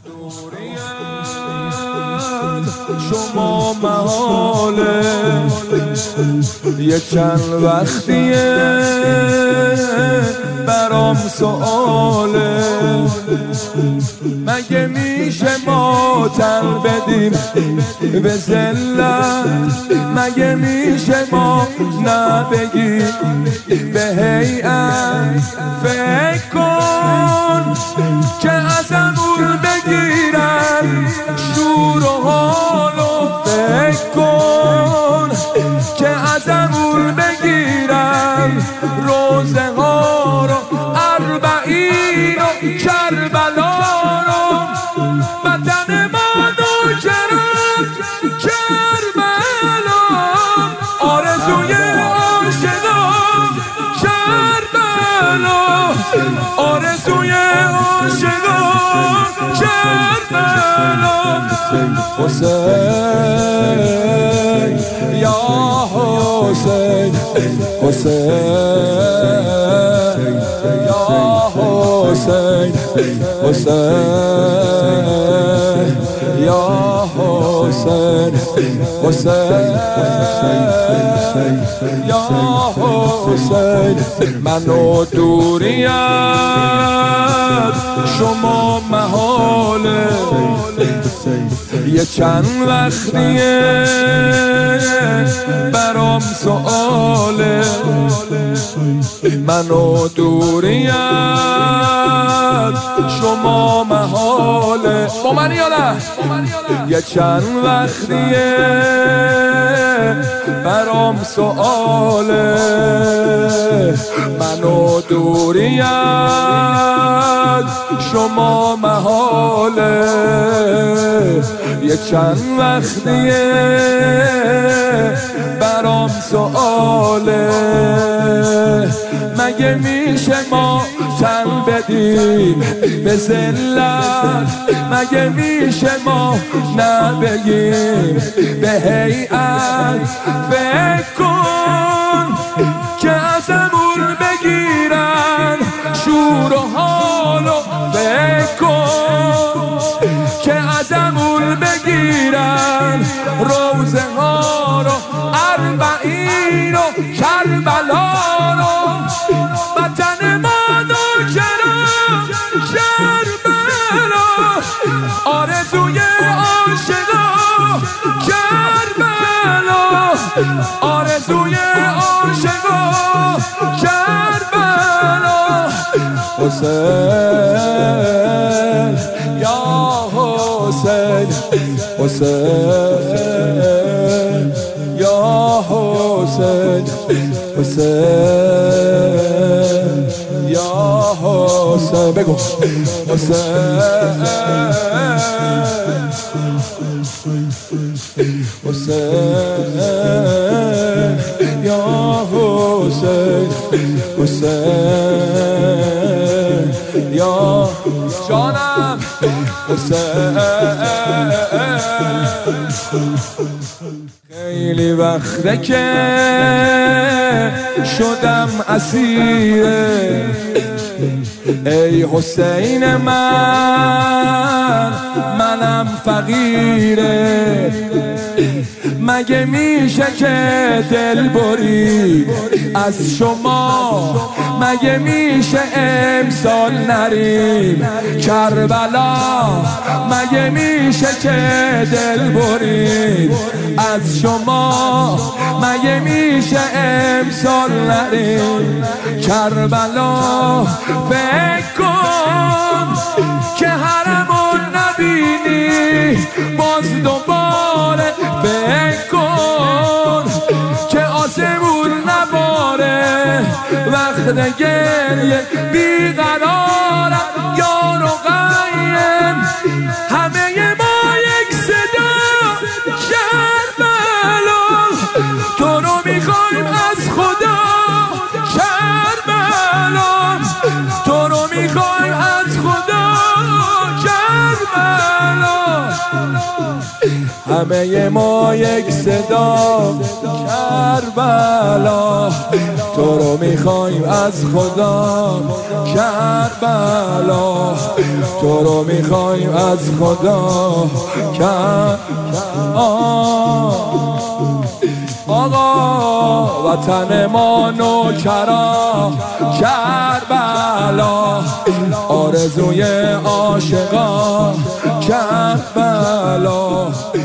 شما محاله یه چند وقتیه برام سؤاله مگه میشه ما تن بدیم به ذلت مگه میشه ما نبگیم به هیئت فکر کن که ازمون بگیرن شور و حالو فکر کن که ازمون بگیرن روزه ها رو اربعین و کربلا رو وطن ما نوکرم کربلا آرزوی عاشقان کربلا آرزوی عاشقان کربلا حسین یا حسین حسین یا حسین حسین یا حسین حسین یا حسین من و دوریت شما محاله یه چند وقتیه برام سؤاله من و دوریت شما محاله با من یا نه یه چند وقتیه برام سؤاله من و دوریت شما محاله یه چند وقتیه برام سؤاله مگه میشه ما تن بدیم به ذلت مگه میشه ما نبگیم به هیئت فکر کن که ازمون بگیرن شور و حالو فکر کن که ازمون بگیرن روزه ها رو اربعین و کربلا رو وطن ما نوکرم کربلا آرزوی عاشقان کربلا آرزوی عاشقان کربلا حسین یا حسین حسین یا حسین حسین یا حسین بگو حسین حسین یا حسین حسین یا جانم حسین خیلی وقته که شدم اسیره ای حسین منم فقیره مگه میشه که دل برید از شما مگه میشه امسال نریم کربلا مگه میشه که دل برید از شما مگه میشه امسال نریم کربلا فکر کن که حرمون نبینی باز دوباره فکر کن که آسمون نباره وقت گریه بیقرارم یار و قیم همه ما یک صدا کربلا تو رو میخوایم از خدا کربلا تو رو میخوایم از خدا کربلا همه ما یک صدا کربلا، تو رو میخوایم از خدا کربلا، تو رو میخوایم از خدا آقا وطن ما نوکرا کربلا، آرزوی عاشقا کربلا،